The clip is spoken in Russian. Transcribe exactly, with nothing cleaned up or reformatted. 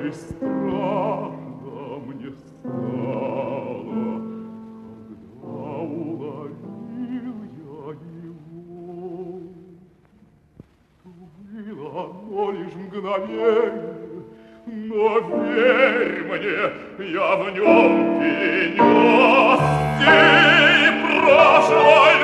и страшно мне стало, когда уловил я его. Было оно лишь мгновенье, но верь мне, я в нем перенес день прошлой